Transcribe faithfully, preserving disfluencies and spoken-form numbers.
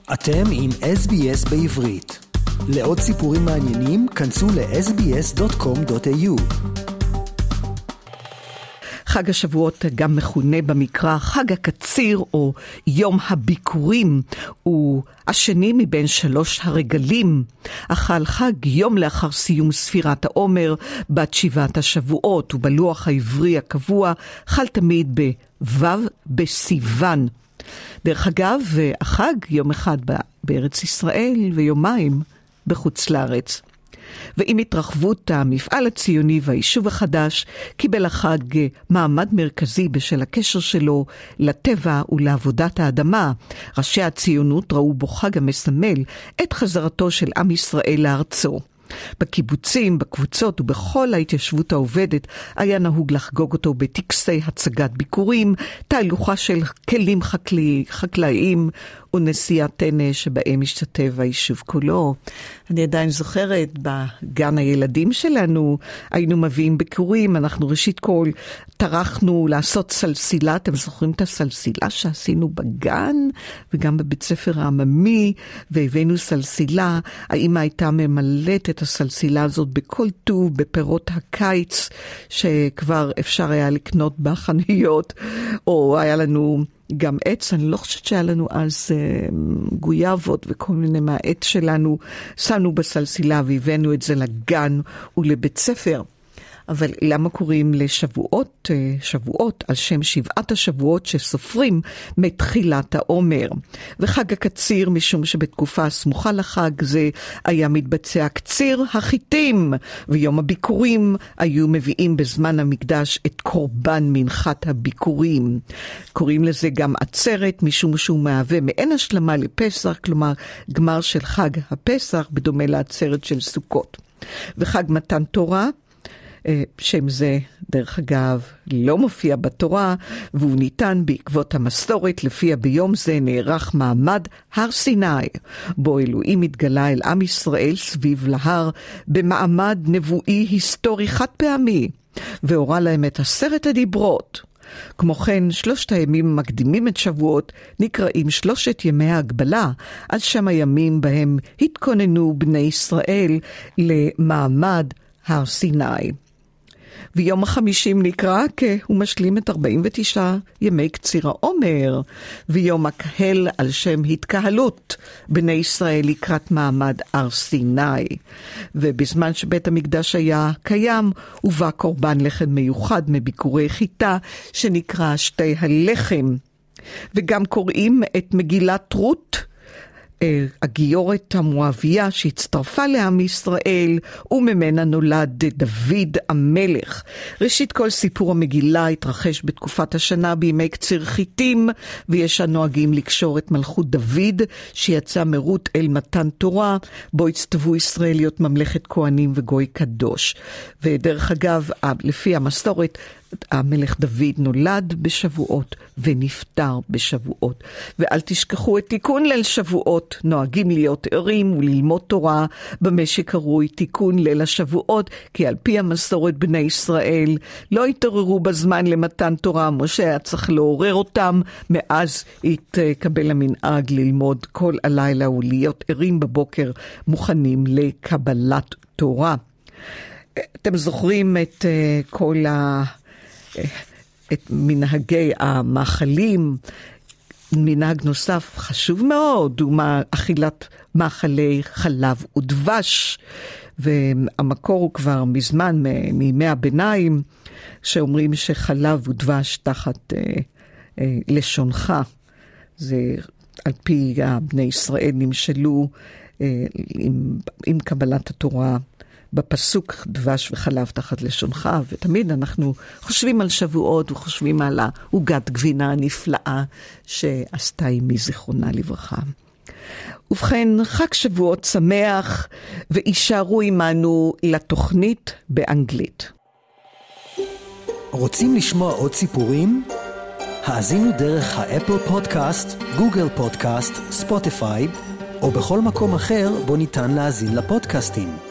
אתם עם אס בי אס בעברית. לעוד סיפורים מעניינים, כנסו ל-אס בי אס דוט קום דוט איי יו. חג השבועות גם מכונה במקרא חג הקציר או יום הביקורים, הוא השני מבין שלוש הרגלים. החל חג יום לאחר סיום ספירת העומר בת שבעת השבועות, ובלוח העברי הקבוע חל תמיד בו' בסיוון. דרך אגב, החג יום אחד בארץ ישראל ויומיים בחוץ לארץ. ועם התרחבות המפעל הציוני והיישוב החדש, קיבל החג מעמד מרכזי בשל הקשר שלו לטבע ולעבודת האדמה. ראשי הציונות ראו בו חג המסמל את חזרתו של עם ישראל לארצו. בקיבוצים, בקבוצות ובכל ההתיישבות העובדת היה נהוג לחגוג אותו בטקסי הצגת ביקורים, תהלוכה של כלים חקלאי, חקלאיים ונסיעת טנא שבהם השתתף היישוב כולו. אני עדיין זוכרת, בגן הילדים שלנו היינו מביאים ביקורים. אנחנו ראשית כל טרחנו לעשות סלסילה. אתם זוכרים את הסלסילה שעשינו בגן וגם בבית ספר העממי, והבאנו סלסילה. האמא הייתה ממלאת את הסלסילה הזאת בכל טוב, בפירות הקיץ שכבר אפשר היה לקנות בחנויות, או היה לנו גם עץ. אני לא חושבת שהיה לנו אז אה, גויאבות וכל מיני מהעץ שלנו, שמנו בסלסילה והבאנו את זה לגן ולבית ספר. אבל למה קוראים לשבועות שבועות? על שם שבעת השבועות שסופרים מתחילת העומר. וחג הקציר, משום שבתקופה הסמוכה לחג זה היה מתבצע קציר החיטים, ויום הביקורים היו מביאים בזמן המקדש את קורבן מנחת הביקורים. קוראים לזה גם עצרת, משום שהוא מהווה מעין השלמה לפסח, כלומר גמר של חג הפסח, בדומה לעצרת של סוכות. וחג מתן תורה, שם זה דרך אגב לא מופיע בתורה, והוא ניתן בעקבות המסורת, לפיה ביום זה נערך מעמד הר סיני, בו אלוהים התגלה אל עם ישראל סביב להר במעמד נבואי היסטורי חד פעמי, והורה להם את עשרת הדיברות. כמו כן, שלושת הימים המקדימים את שבועות נקראים שלושת ימי ההגבלה, על שם הימים בהם התכוננו בני ישראל למעמד הר סיני. ויום החמישים נקרא כי הוא משלים את ארבעים ותשעה ימי קציר העומר, ויום הקהל על שם התקהלות בני ישראל לקראת מעמד הר סיני. ובזמן שבית המקדש היה קיים, הובא קורבן לחם מיוחד מביקורי חיטה שנקרא שתי הלחם. וגם קוראים את מגילת רות, הגיורת המואביה שהצטרפה לעם ישראל, וממנה נולד דוד המלך. ראשית כל, סיפור המגילה התרחש בתקופת השנה בימי קציר חיטים, ויש הנוהגים לקשור את מלכות דוד שיצא מרות אל מתן תורה, בו הצטוו ישראל להיות ממלכת כהנים וגוי קדוש. ודרך אגב, לפי המסורת, המלך דוד נולד בשבועות ונפטר בשבועות. ואל תשכחו את תיקון ליל שבועות. נוהגים להיות ערים וללמוד תורה במה שקרוי תיקון ליל השבועות, כי על פי המסורת בני ישראל לא התעוררו בזמן למתן תורה. משה היה צריך לעורר אותם, מאז התקבל המנהג ללמוד כל הלילה ולהיות ערים בבוקר מוכנים לקבלת תורה. אתם זוכרים את uh, כל ה... את מנהגי המאכלים. מנהג נוסף חשוב מאוד הוא אכילת מאכלי חלב ודבש, והמקור הוא כבר מזמן מימי הביניים, שאומרים שחלב ודבש תחת אה, אה, לשונך. זה על פי בני ישראל נמשלו אה, עם, עם קבלת התורה בפסוק דבש וחלב תחת לשונך. ותמיד אנחנו חושבים על שבועות וחושבים על העוגת גבינה הנפלאה שעשתה אמי זיכרונה לברכה. ובכן, חג שבועות שמח, וישארו עמנו לתוכנית באנגלית. רוצים לשמוע עוד סיפורים? האזינו דרך האפל פודקאסט, גוגל פודקאסט, ספוטיפיי, או בכל מקום אחר בו ניתן להאזין לפודקאסטים.